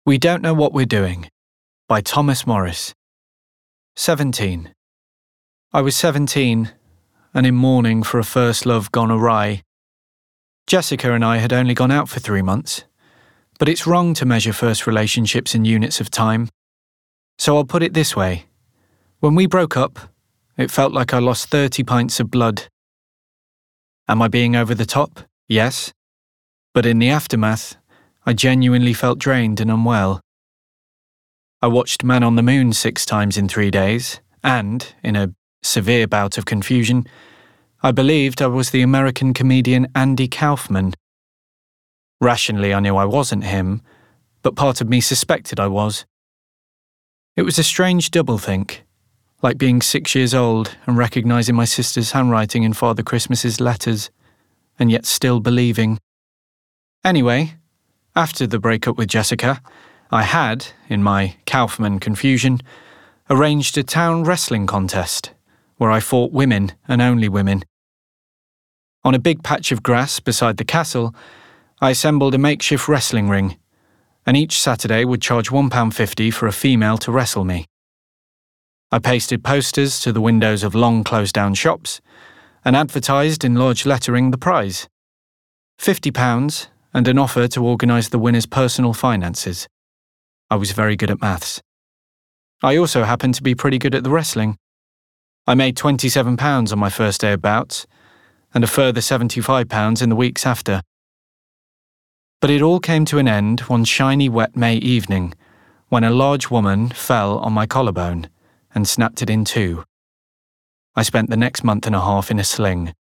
We Don't Know What We're Doing by Thomas Morris. 17. I was 17 and in mourning for a first love gone awry. Jessica and I had only gone out for 3 months, but it's wrong to measure first relationships in units of time. So I'll put it this way. When we broke up, it felt like I lost 30 pints of blood. Am I being over the top? Yes. But in the aftermath, I genuinely felt drained and unwell. I watched Man on the Moon 6 times in 3 days, and, in a severe bout of confusion, I believed I was the American comedian Andy Kaufman. Rationally, I knew I wasn't him, but part of me suspected I was. It was a strange doublethink, like being 6 years old and recognising my sister's handwriting in Father Christmas's letters, and yet still believing. Anyway, after the breakup with Jessica, I had, in my Kaufman confusion, arranged a town wrestling contest, where I fought women and only women. On a big patch of grass beside the castle, I assembled a makeshift wrestling ring, and each Saturday would charge £1.50 for a female to wrestle me. I pasted posters to the windows of long closed-down shops, and advertised in large lettering the prize, £50 and an offer to organise the winner's personal finances. I was very good at maths. I also happened to be pretty good at the wrestling. I made £27 on my first day of bouts, and a further £75 in the weeks after. But it all came to an end one shiny wet May evening, when a large woman fell on my collarbone and snapped it in two. I spent the next month and a half in a sling.